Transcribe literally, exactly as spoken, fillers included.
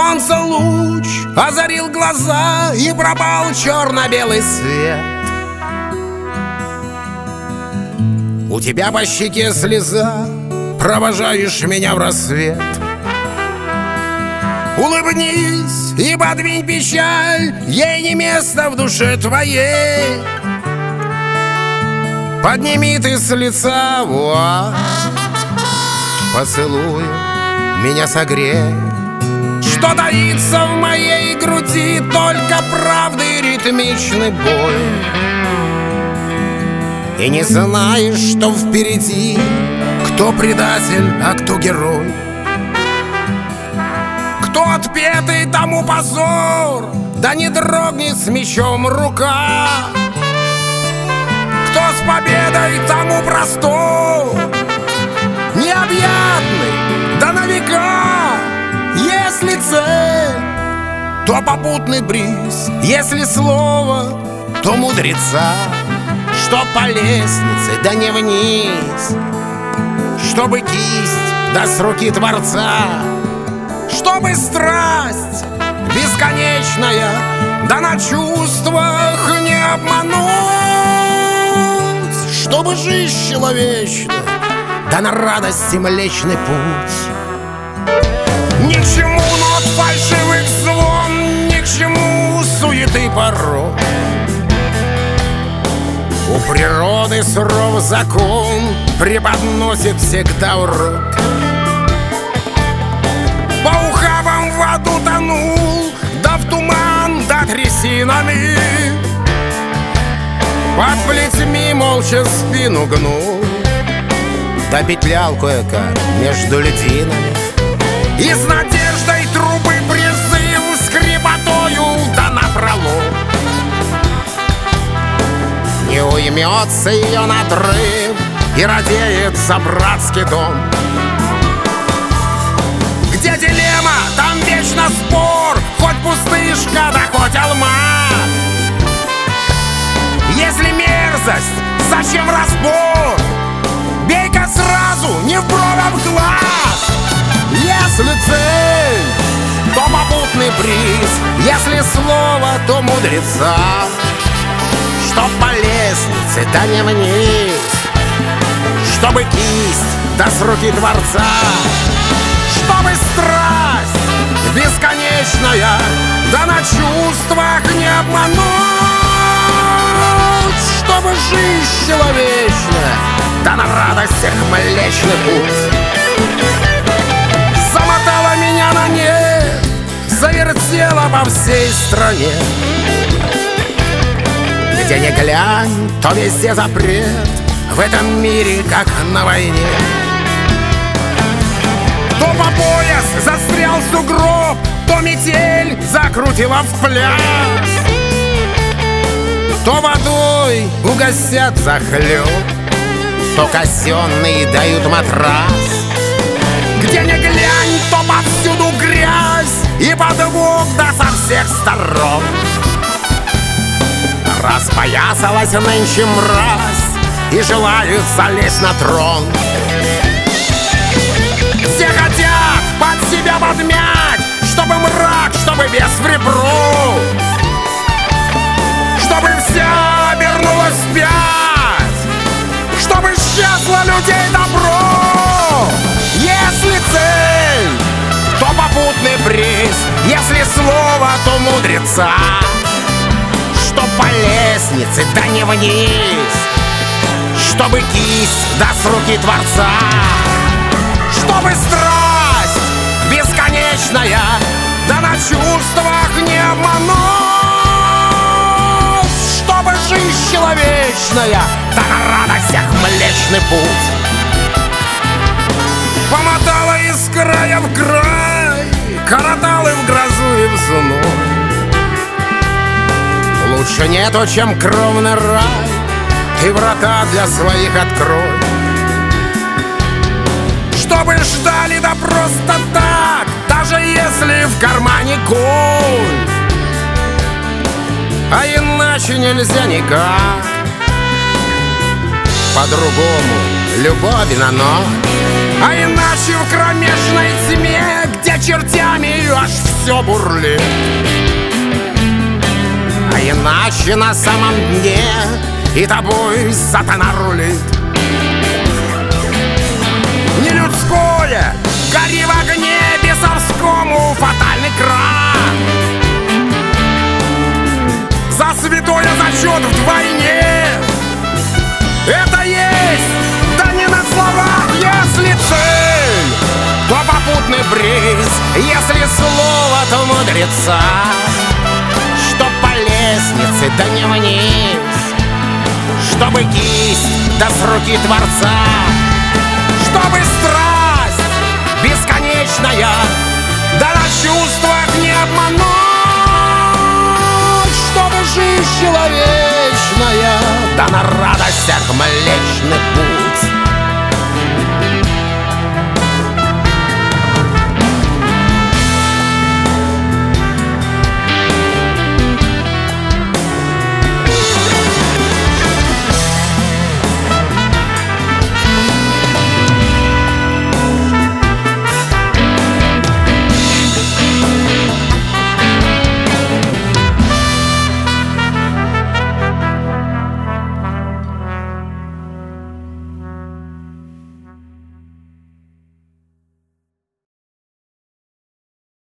солнца луч озарил глаза, и пропал черно-белый свет. У тебя по щеке слеза, провожаешь меня в рассвет. Улыбнись и подвинь печаль, ей не место в душе твоей. Подними ты с лица вуаль, поцелуй меня, согрей. Что таится в моей груди, только правды и ритмичный бой. И не знаешь, что впереди, кто предатель, а кто герой. Кто отпетый, тому позор, да не дрогнет с мечом рука. Кто с победой, тому простор, необъятный, да на века. Если цель, то попутный бриз, если слово, то мудреца. Что по лестнице, да не вниз, чтобы кисть, да с руки Творца. Чтобы страсть бесконечная, да на чувствах не обмануть. Чтобы жизнь человечная, да на радости Млечный Путь. Ни к чему нот фальшивых звон, ни к чему суеты порой. У природы суров закон преподносит всегда урок. По ухабам в аду тонул, да в туман, да трясинами. Под плетьми молча спину гнул, да петлял кое-как между льдинами. И с надеждой трубы призыв скрипотою, да напролом. Не уймется ее надрыв, и радеется братский дом. Где дилемма, там вечно спор, хоть пустышка, да хоть алмаз. Если мерзость, зачем разбор? Бей-ка сразу, не в бровь, а в глаз. Если цель, то попутный приз, если слово, то мудреца. Чтоб по лестнице, да не вниз, чтобы кисть, да с руки Творца. Чтобы страсть бесконечная, да на чувствах не обмануть. Чтобы жизнь человечная, да на радостях Млечный Путь. Замотала меня на нет, завертела по всей стране. Где не глянь, то везде запрет, в этом мире, как на войне. То по пояс застрял сугроб, то метель закрутила в пляс. То водой угостят захлеб, то казенные дают матрас. Где не глянь, то повсюду грязь и подвох, да со всех сторон. Распоясалась нынче мразь и желают залезть на трон. Все хотят под себя подмять, чтобы мрак, чтобы без в ребро, чтобы вся обернулась вспять, чтобы исчезло людей добро. Если цель, то попутный приз, если слово, то мудреца. Чтоб по лестнице, да не вниз, чтобы кисть, да с руки Творца. Чтобы страсть бесконечная, да на чувствах не обмануть. Чтобы жизнь человечная, да на радостях Млечный Путь. Помотала из края в край, коротала в грозу и в зной. Лучше нету, чем кровный рай, ты врата для своих открой. Чтобы ждали, да просто так, даже если в кармане коль. А иначе нельзя никак, по-другому любови на ночь. А иначе в кромешной тьме, где чертями аж все бурлит. А иначе на самом дне и тобой сатана рулит. Не людское, гори в огне, бесовскому фатальный крах. За святое зачет вдвойне. Это есть, да не на словах. Если цель, то попутный бриз. Если слово, то мудреца. Чтоб по лестнице, да не вниз. Чтобы кисть, да с руки Творца. Чтобы страсть бесконечная, да на чувствах не обмануть. Чтобы жизнь человечная, да на радостях Млечный Путь.